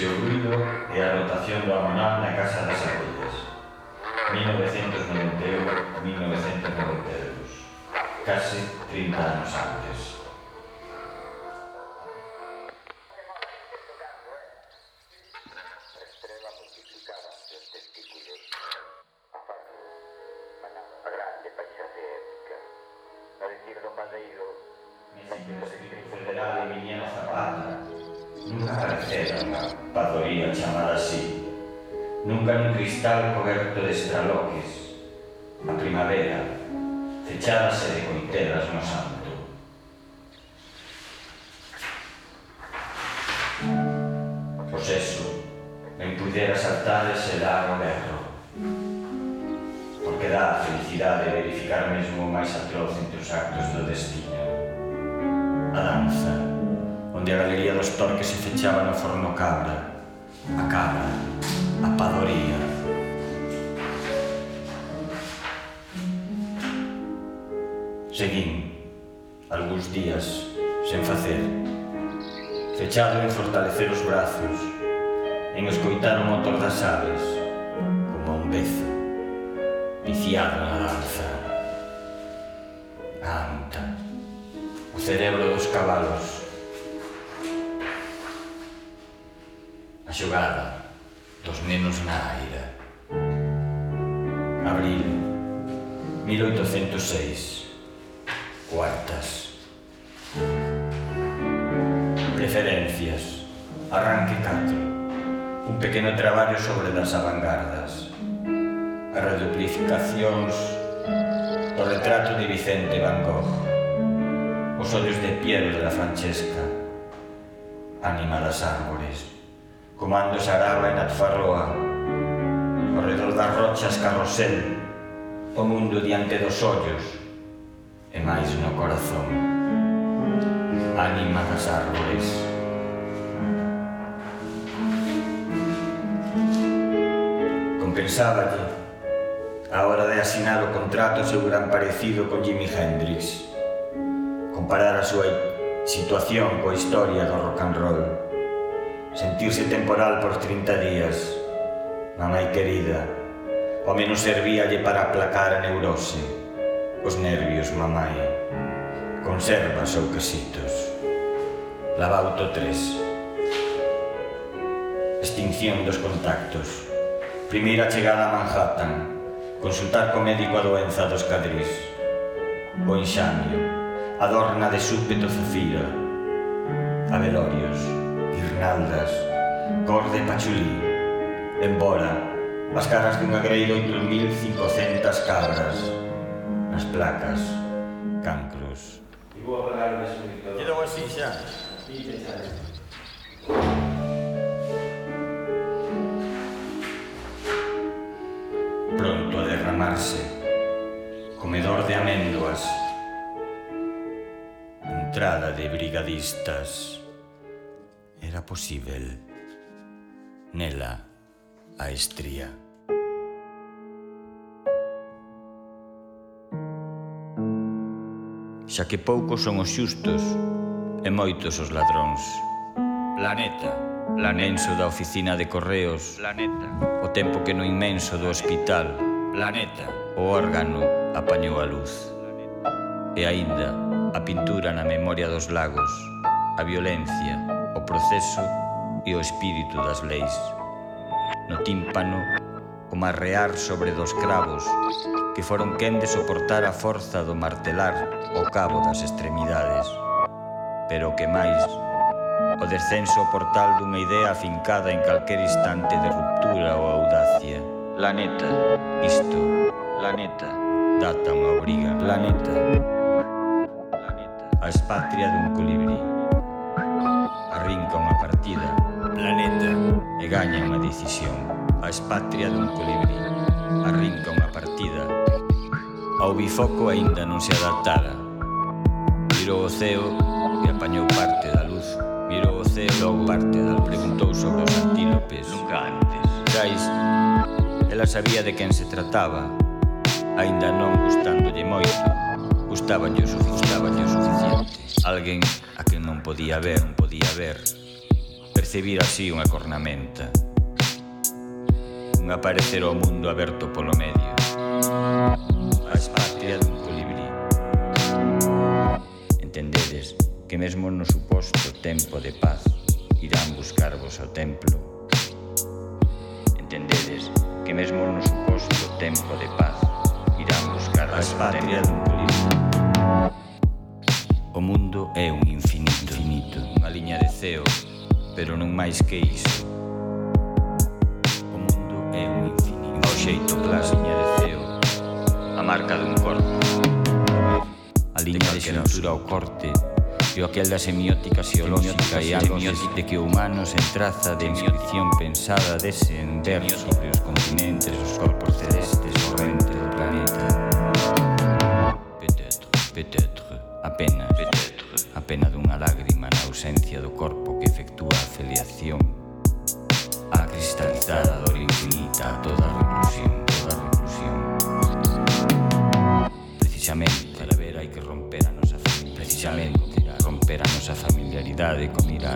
o ruido e a rotación do amonal na Casa das Abellas. 1991-1992. Case 30 anos antes. Nunca parecera unha padoría chamada así. Nunca nun cristal coberto de estraloques. A primavera, fechádase de coiteras no santo. Pois eso, ben pudera saltar ese largo berro. Porque dá a felicidade de verificar mesmo o máis atroz entre os actos do destino. A danza, onde a galería dos torques se fechaba no forno cabra, a padoría. Seguín, algúns días, sen facer, fechado en fortalecer os brazos, en escoitar o motor das aves, como un bezo, viciado na danza. A anta, o cerebro dos cabalos, a xogada dos nenos na aira. Abril 1806. Cuartas. Preferencias. Arranque 4. Un pequeno traballo sobre das avangardas. As reduplicacións do retrato de Vicente Van Gogh. Os ollos de Piero de la Francesca. Ánima das árbores. Comando Saraba e Natfarroa, ao redor das rochas carrosel, o mundo diante dos ollos, e máis no corazón. Ánima das árbores. Compensáballe, a hora de asinar o contrato, seu gran parecido con Jimi Hendrix, comparar a súa situación coa historia do rock and roll, sentirse temporal por 30 días. Mamai querida, ao menos servíalle para aplacar a neurose. Os nervios, mamai. Conservas ou quesitos. Labauto 3. Extinción dos contactos. Primeira chegada a Manhattan. Consultar co médico a doenza dos cadrís. O enxamio. Adorna de súpeto Zafira. A velorios. Guirnaldas, cor de pachulí, embora as caras dunha grei de 8.500 cabras, nas placas, cancros. E vou apagar o desconectador. Quedou así xa? Pronto a derramarse, comedor de améndoas, entrada de brigadistas. Era posível. Nela, a estría. Xa que poucos son os xustos e moitos os ladróns. Planeta, planenso da oficina de correos. Planeta, o tempo que no inmenso do hospital. Planeta, o órgano apañou a luz. E aínda, a pintura na memoria dos lagos, a violencia, o proceso e o espírito das leis. No tímpano, o marrear sobre dos cravos que foron quen de soportar a forza do martelar o cabo das extremidades. Pero o que máis, o descenso ao portal dunha idea afincada en calquer instante de ruptura ou audacia. Planeta, isto, planeta, data unha obriga. Planeta, a espatria dun colibrí. Arrinca unha partida, planeta, e gaña unha decisión. A espatria dun colibrí. Arrinca unha partida. Ao bifoco aínda non se adaptara. Mirou o ceo e apañou parte da luz. Mirou o ceo e logo parte da luz. Preguntou sobre os antílopes. Nunca antes. Cais, ela sabía de quen se trataba. Aínda non gustándolle moito, gustabanlle o suficiente. Alguén a quen non podía ver, recibir así unha cornamenta, un aparecer ao mundo aberto polo medio, a espatria dun colibrí. Entendedes que mesmo no suposto tempo de paz irán buscarvos ao templo. Entendedes que mesmo no suposto tempo de paz irán buscarvos ao templo. O mundo é un infinito, unha liña de ceo, pero non máis que iso. O mundo é un infinito, ao xeito que a liña de ceo, a marca dun corte, a liña de xentura ao corte, e o aquel da semiótica xeolóxica e antes de que o humano se entraza de inscripción pensada dese en verso sobre os continentes, os corpos celestes, o rente do planeta. Peut-être, apenas, a pena dunha lágrima na ausencia do corpo que efectúa a filiación, a cristalizada dor infinita, a toda a reclusión. Precisamente, para ver hai que romper a nosa familiaridade co mirar.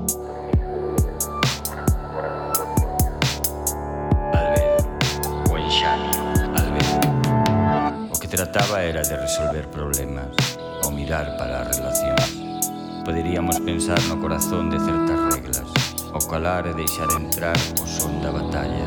Albedo, o enxamio, albedo. O que trataba era de resolver problemas, ao mirar para as relacións. Poderíamos pensar no corazón de certas reglas, ao calar e deixar entrar o son da batalla.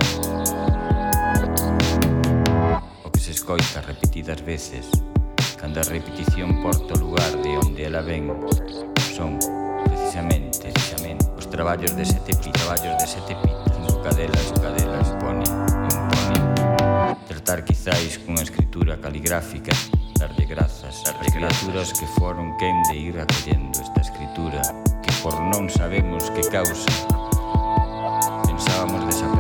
O que se escoita repetidas veces, cando a repetición porta o lugar de onde ela ven, son, precisamente, os traballos de sete pitas, cinco cadelas, pone. Tratar quizáis cunha escritura caligráfica, darlle grazas ás criaturas que foron quen de ir acollendo esta escritura, que por non sabemos que causa, pensábamos desaparecer.